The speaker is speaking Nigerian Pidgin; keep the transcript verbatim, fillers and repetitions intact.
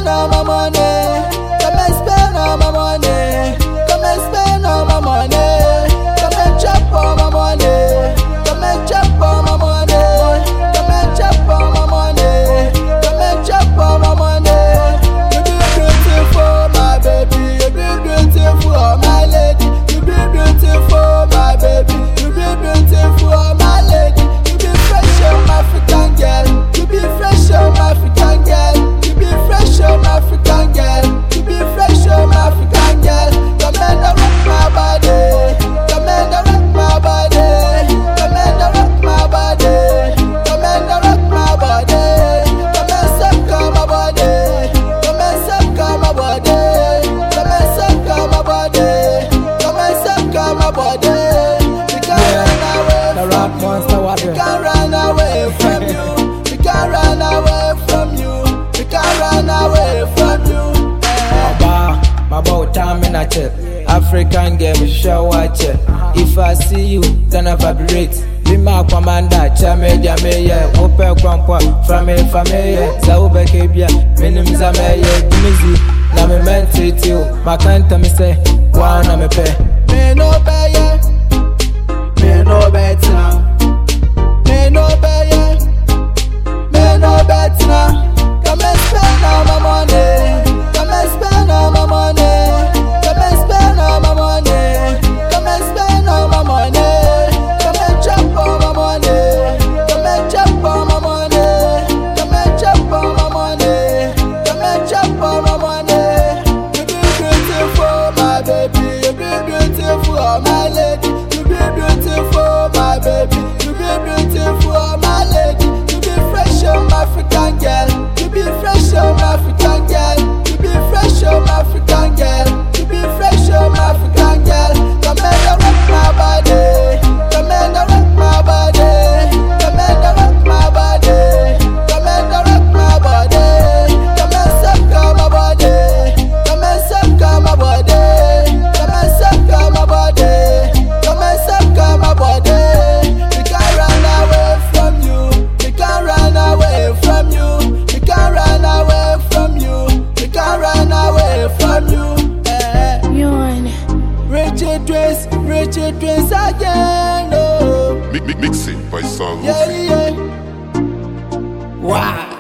spend all my money. Come and spend all my money. Come and spend all my money. Come and chop all my money. Come and chop all my money. Come and chop all my money. Come and chop all my money. You be beautiful, my baby. You be beautiful, my lady. You be beautiful, my baby. You be beautiful, my lady. You be fresh, oh, African girl. You be fresh, oh, African girl. You be fresh, oh, African girl. You be fresh, oh, African girl. Come and rock my body. Come and rock my body. Come and rock my body. Come and rock my body. Come and suck on my body. Come and suck on my body. Come and suck on my body. Come and suck on my body. We can't run away The rap monster, what We the? can't run away from you. We can't run away from you. We can't run away from you. Eh. Baba, my boy time in a check. African game, show watch it. If I see you, then I vibrate. Be my commander, chame jame yeah. Open kwampa, from me family. Zaube kebia, minim zame yeah. Dimizi, na me mente you. My kanta me say, wana me pe. Me no pay yeah. Me no bet now. Me no pay yeah. Me no bet now. Come and spend all my money. Come and spend all my money. Come and spend all my money. Come and spend all my money. Come and chop all my money. Come and chop all my money. Come and chop all my money. Come and chop all my money. You be beautiful, my baby. You be beautiful, my lady. You be beautiful, my baby. You be beautiful, my lady. You be fresh, oh, African girl. You be fresh, oh, African girl. You be fresh, oh, African girl. You be fresh, oh, African girl. Come and rock my body. Come and rock my body. Come and rock my body. Come and rock my body. Come and suck on my body. Come and suck on my body. Come and suck on my body. Come and suck on my body. We can't run away from you. We can't run away from you. We can't run away from you. We can't run away from you. Eh. Yawn. Richard Twins, Richard Twins again. Oh, Mi- mi- Mixing by Sound. yeah, yeah. Wow.